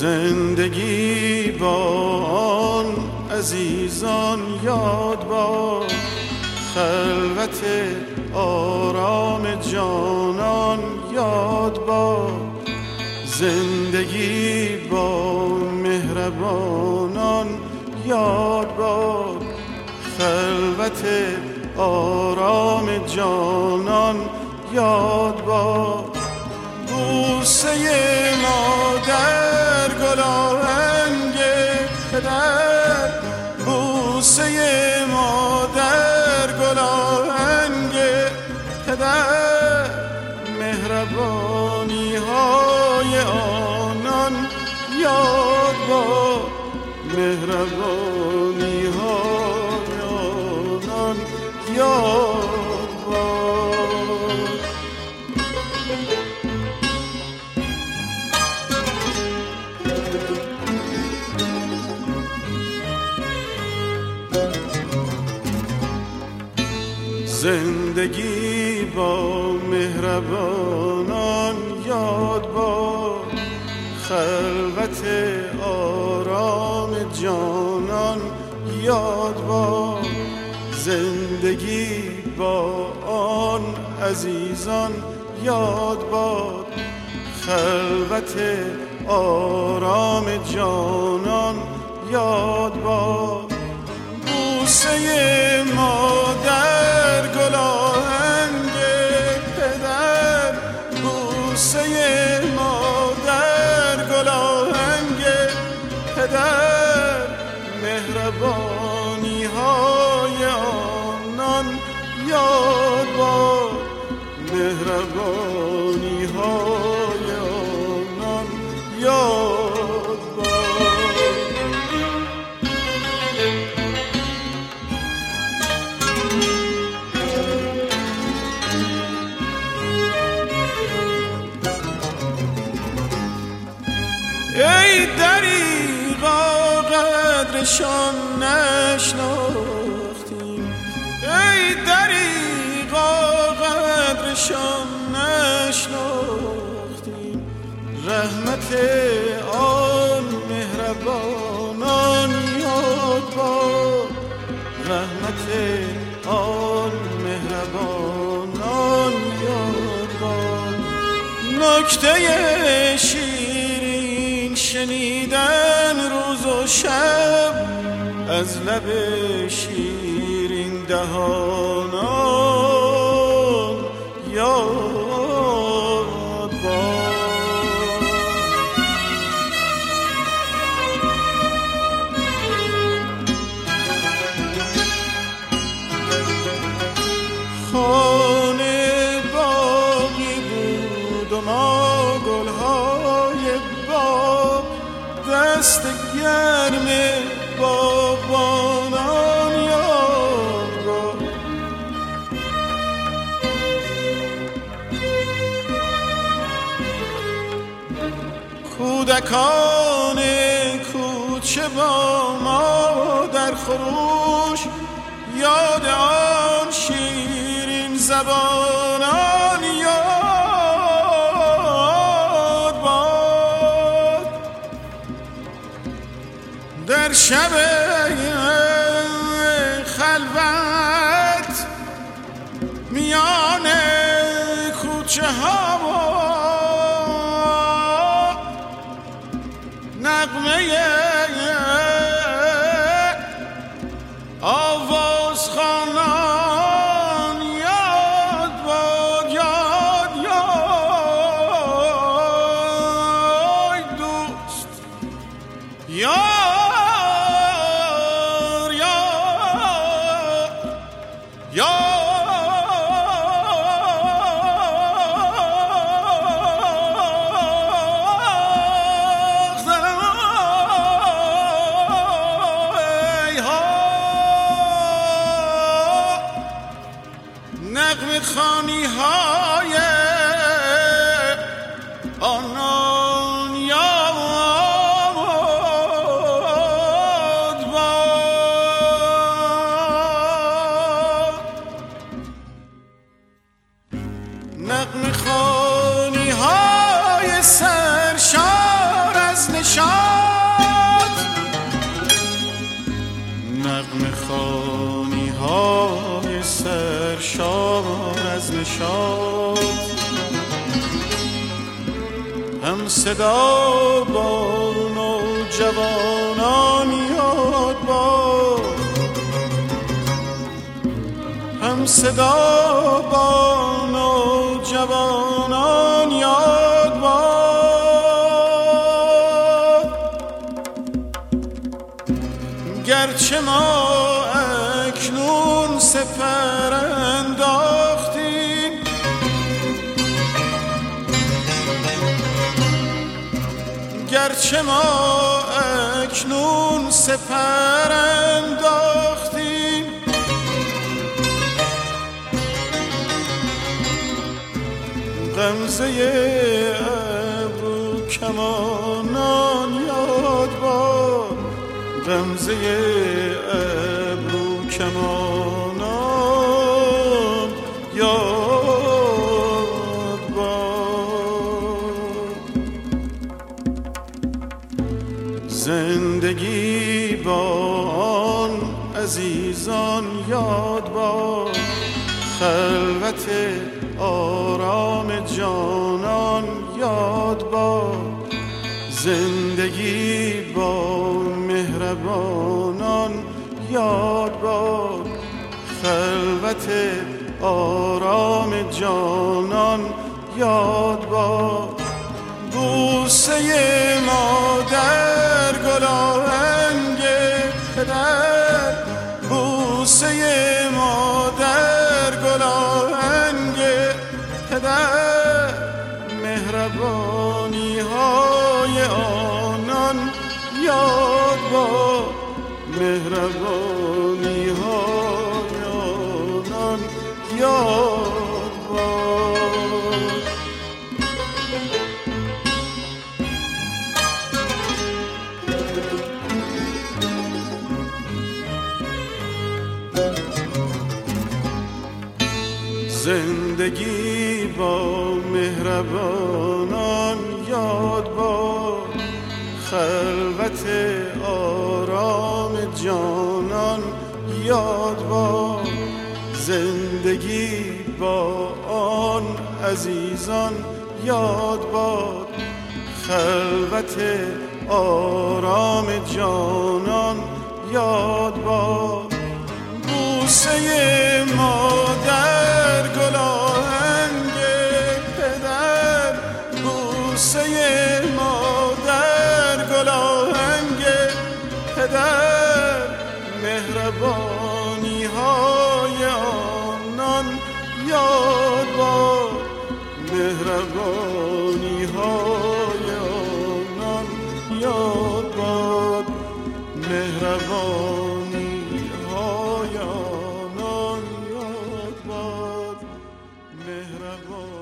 زندگی با آن عزیزان یاد باد، خلوت آرام جانان یاد باد. زندگی با مهربانان یاد باد، خلوت آرام جانان یاد باد. بوسه مادر گلارنگ پدر، بوسه مادر گلارنگ پدر، مهربانی های آنان یاد باد، مهربانی های آنان یاد باد. زندگی با مهربانان یاد باد، خلوت آرام جانان یاد باد. زندگی با آن عزیزان یاد باد، خلوت آرام جانان یاد باد. بوسه مادر گلارنگ پدر، بوسه مادر گلارنگ پدر، مهربانی های آنان یاد باد، مهربانی های آنان یاد باد. ای دریغا قدرشان نشناختیم، ای دریغا قدرشان نشناختیم. رحمت آن مهربانان یاد باد، رحمت آن مهربانان یاد باد. نکته شیرین شنیدن روز و شب از لب شیرین دهانان یاد باد. خانه باغی بود و ما گلهای باغ، دست گرم باغبانان یاد باد. کودکان کوچه با ما در خروش، یاد آن شیرین زبانان یاد باد. در شب خلوت میان کوچه ها نغمه آواز خوانان یاد باد، یاد یاد دوست یار یار یار. نغمه خوانی های آنان یاد باد. نغمه خوانی های سرشار از نشان شاد، هم صدا با نوجوانان یاد باد، هم صدا با نوجوانان یاد باد. گرچه ما اکنون سپر انداختیم، گرچه ما اکنون سپر انداختیم، غمزه ابرو کمانان یاد باد، غمزه ابرو کمانان یاد باد. زندگی با آن عزیزان یاد باد، خلوت آرام جانان یاد باد. زندگی با مهربانان یاد باد، خلوت آرام جانان یاد باد. بوسه مادر گلآهنگ پدر، بوسه مادر گلآهنگ پدر، مهربانی های آنان یاد باد، مهربانی های آنان یاد باد. زندگی با مهربانان یاد باد، خلوت آرام جانان یاد باد. زندگی با آن عزیزان یاد باد، خلوت آرام جانان یاد باد. بوسه مادر گلآهنگ پدر، بوسه مادر گلآهنگ پدر، مهربانی های آنان یاد باد، مهربانی های آنان یاد باد، مهربانی های آنان یاد باد، مهربانی